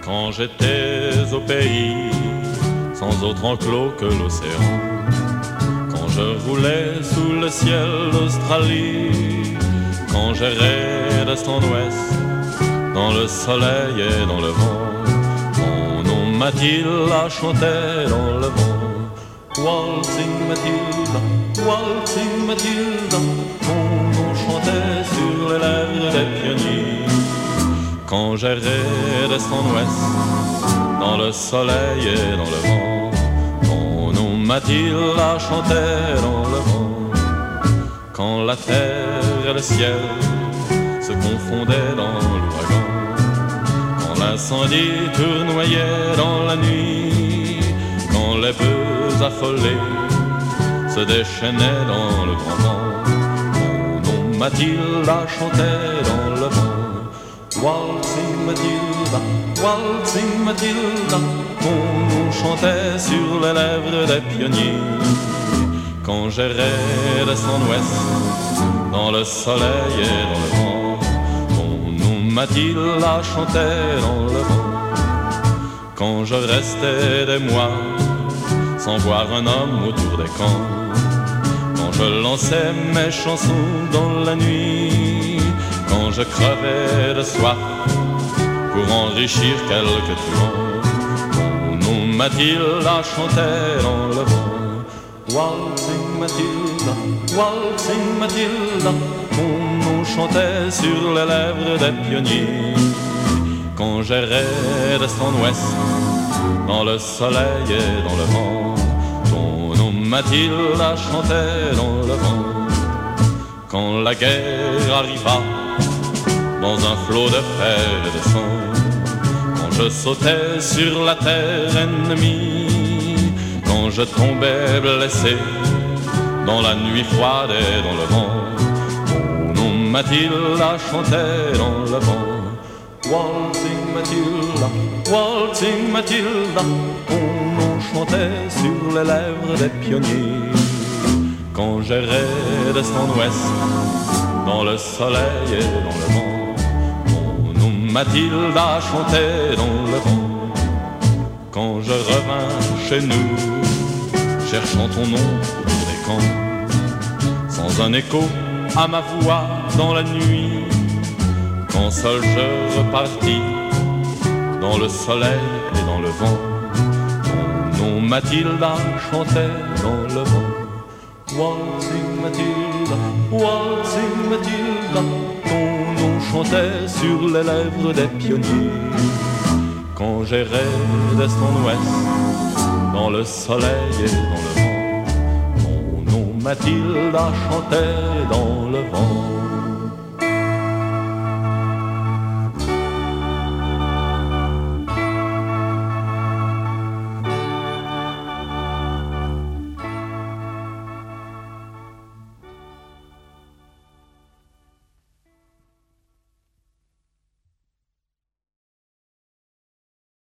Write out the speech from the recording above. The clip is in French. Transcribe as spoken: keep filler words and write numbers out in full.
Quand j'étais au pays, sans autre enclos que l'océan, quand je roulais sous le ciel d'Australie, quand j'errais d'est en ouest, dans le soleil et dans le vent, mon nom Mathilda chantait dans le vent. Waltzing Mathilda, waltzing Mathilda, mon nom chantait sur les lèvres des pionniers. Quand j'errais d'est en ouest, dans le soleil et dans le vent, mon nom Mathilda chantait dans le vent. Quand la terre et le ciel se confondaient dans l'ouragan, quand l'incendie tournoyait dans la nuit, quand les bœufs affolés se déchaînaient dans le grand vent, mon nom Mathilda chantait dans le vent. Waltzing Mathilda, waltzing Mathilda, mon nom chantait sur les lèvres des pionniers. Quand j'errais d'est en ouest, dans le soleil et dans le vent, mon nom Mathilda chantait dans le vent. Quand je restais des mois, sans voir un homme autour des camps, quand je lançais mes chansons dans la nuit, quand je crevais de soif pour enrichir quelques truands, mon nom Mathilda chantait dans le vent. Waltzing Mathilda, waltzing Mathilda, mon nom chantait sur les lèvres des pionniers. Quand j'errais d'est en ouest, dans le soleil et dans le vent, ton nom Mathilda chantait dans le vent. Quand la guerre arriva, dans un flot de fer et de sang, quand je sautais sur la terre ennemie, quand je tombais blessé dans la nuit froide et dans le vent, mon nom Mathilda chantait dans le vent. Waltzing Mathilda, waltzing Mathilda, mon nom chantait sur les lèvres des pionniers. Quand j'errais d'est en ouest, dans le soleil et dans le vent, Mathilda chantait dans le vent. Quand je revins chez nous, cherchant ton nom autour des camps, sans un écho à ma voix dans la nuit, quand seul je repartis, dans le soleil et dans le vent, mon nom Mathilda chantait dans le vent. Waltzing Mathilda, waltzing Mathilda, ton nom chantait sur les lèvres des pionniers. Quand j'errais d'est en ouest, dans le soleil et dans le vent, mon nom Mathilda chantait dans le vent.